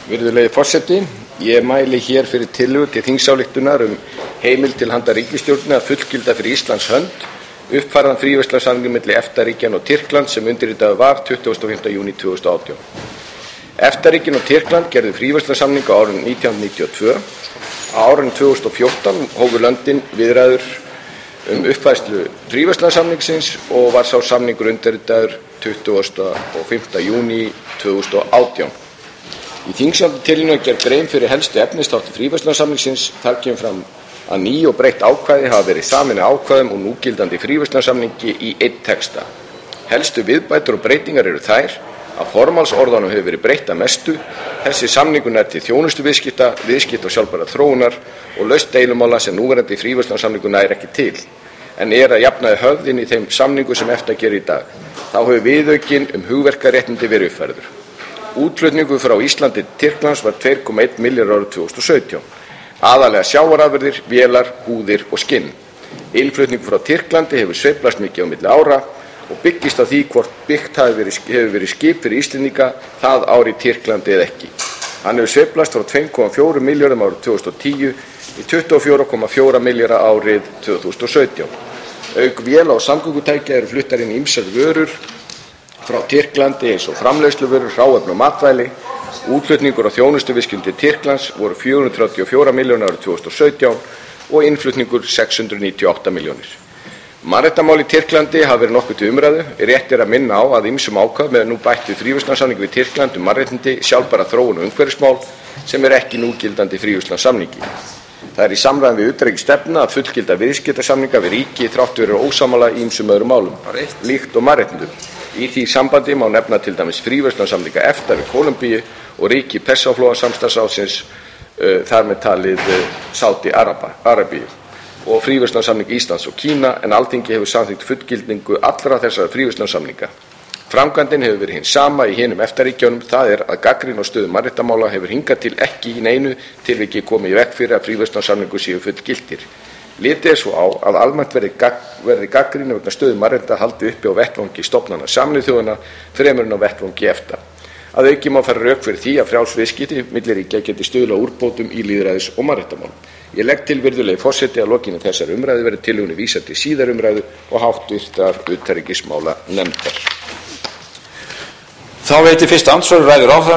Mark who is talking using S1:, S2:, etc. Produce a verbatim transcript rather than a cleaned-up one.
S1: Virðulegi forseti, ég mæli hér fyrir tillögu til þingsályktunar um heimild til handa ríkisstjórninni að fullgilda fyrir Íslands hönd uppfærðan fríverslunarsamning milli EFTA-ríkjanna og Tyrklands sem undirritaður var tuttugasta og fimmta júní tvö þúsund og átján. EFTA-ríkin og Tyrkland gerðu fríverslunarsamning á árinu nítján hundruð níutíu og tvö. Á árinu tvö þúsund og fjórtán hófu löndin viðræður um uppfærslu fríverslunarsamningsins og var sá samningur undirritaður tuttugasta og fimmta júní tvö þúsund og átján. Í þingsályktunartillögunni er gerð grein fyrir helstu efnisþáttum fríverslunarsamningsins. Þar kemur fram að ný og breytt ákvæði hafa verið samin af ákvæðum og núgildandi fríverslunarsamningi í einn texta. Helstu viðbætur og breytingar eru þær að formálsorðunum hefur verið breytt að mestu. Þessi samningur nær til þjónustuviðskipta, viðskipta og sjálfbærrar þróunar og lausn deilumála sem núverandi fríverslunarsamningur nær ekki til, en er að jafnaði höfð inn í þeim samningum sem EFTA gerir í dag. Þá hefur viðaukinn um hugverkaréttindi verið uppfærður. Útflutningur frá Íslandi til Tyrklands var tvö komma einn milljarður árið tvö þúsund og sautján. Aðallega sjávarafurðir, vélar, húðir og skinn. Innflutningur frá Tyrklandi hefur sveiflast mikið á milli ára og byggist á því hvort byggt hefur verið, hefur verið skip fyrir Íslendinga það ár í Tyrklandi eða ekki. Hann hefur sveiflast frá tvö komma fjórum milljörðum árið tvö þúsund og tíu í tuttugu og fjögur komma fjóra milljarða árið tvö þúsund og sautján. Auk véla og samgöngutækja eru fluttar inn ýmsar vörur frá Tyrklandi eins og framleiðsluvörur, hráefni og matvæli. Útflutningur á þjónustuviðskiptum til Tyrklands voru fjögur hundruð þrjátíu og fjórar milljónir árið tvö þúsund og sautján og innflutningur sex hundruð níutíu og átta milljónir. Mannréttindamál í Tyrklandi hafa verið nokkuð til umræðu. Rétt er að minna á að ýmsum ákvæðum er nú bætt við fríverslunarsamningi við Tyrkland um mannréttindi, sjálfbæra þróun og umhverfismál sem er ekki núgildandi fríverslunarsamningi. Það er í samræmi við utanríkisstefnu að fullgilda viðskiptasamninga við ríki þrátt fyrir ósammála í ýmsum öðrum málum, líkt og mannréttindum. Í því sambandi má nefna til dæmis fríverslunarsamninga EFTA við Kólumbíu og ríki Persaflóasamstarfsráðsins, uh, þar með talið uh, Sádi Arabíu, og fríverslunarsamning Íslands og Kína, en Alþingi hefur samþykkt fullgildingu allra þessara fríverslunarsamninga. Framkvæmdin hefur verið hin sama í hinum EFTA-ríkjunum, það er að gagnrýni á stöðu mannréttindamála hefur hingað til ekki í neinu tilviki komið í veg fyrir að fríverslunarsamningur séu fullgildir. Litið er svo á að almennt verði, gag, verði gagnrýni vegna stöðu mannréttinda haldið uppi á vettvangi stofnana Sameinuðu þjóðanna fremur en á vettvangi EFTA. Að auki má fara rök fyrir því að frjáls viðskipti milli ríkja geti stuðlað að úrbótum í lýðræðis- og mannréttindamálum. Ég legg til, virðulegi forseti, að lokinni þessari umræðu verði tillögunni vísað til síðari umræðu og háttvirtrar utanríkismálanefndar.
S2: Þá veitir fyrst andsvar ræður ráðherra